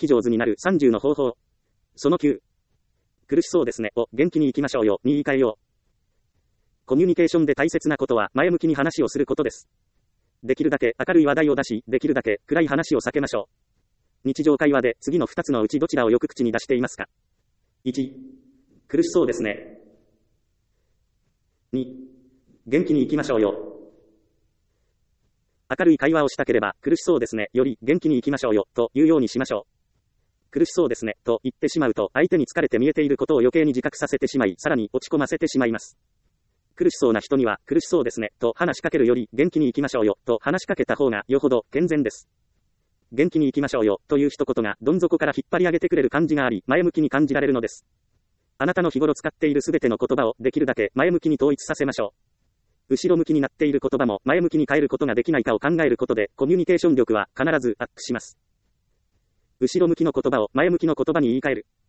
き上手になる30の方法。その9。苦しそうですねを元気に行きましょうよに言い換えよう。コミュニケーションで大切なことは前向きに話をすることです。できるだけ明るい話題を出し、できるだけ暗い話を避けましょう。日常会話で次の2つのうちどちらをよく口に出していますか？ 1、苦しそうですね。2、元気に行きましょうよ。明るい会話をしたければ、苦しそうですねより元気に行きましょうよというようにしましょう。苦しそうですねと言ってしまうと、相手に疲れて見えていることを余計に自覚させてしまい、さらに落ち込ませてしまいます。苦しそうな人には、苦しそうですねと話しかけるより、元気に行きましょうよと話しかけた方がよほど健全です。元気に行きましょうよという一言がどん底から引っ張り上げてくれる感じがあり、前向きに感じられるのです。あなたの日頃使っているすべての言葉をできるだけ前向きに統一させましょう。後ろ向きになっている言葉も前向きに変えることができないかを考えることで、コミュニケーション力は必ずアップします。後ろ向きの言葉を前向きの言葉に言い換える。